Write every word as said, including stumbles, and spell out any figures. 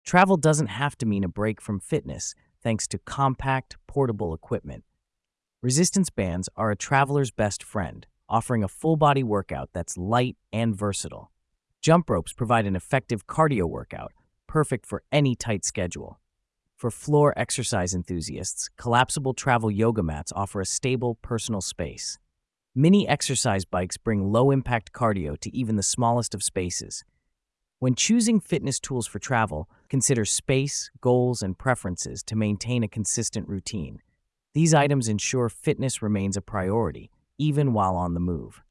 Travel doesn't have to mean a break from fitness thanks to compact, portable equipment. Resistance bands are a traveler's best friend, offering a full body workout that's light and versatile. Jump ropes provide an effective cardio workout, perfect for any tight schedule. For floor exercise enthusiasts, collapsible travel yoga mats offer a stable, personal space. Mini exercise bikes bring low impact cardio to even the smallest of spaces. When choosing fitness tools for travel, consider space, goals, and preferences to maintain a consistent routine. These items ensure fitness remains a priority, even while on the move.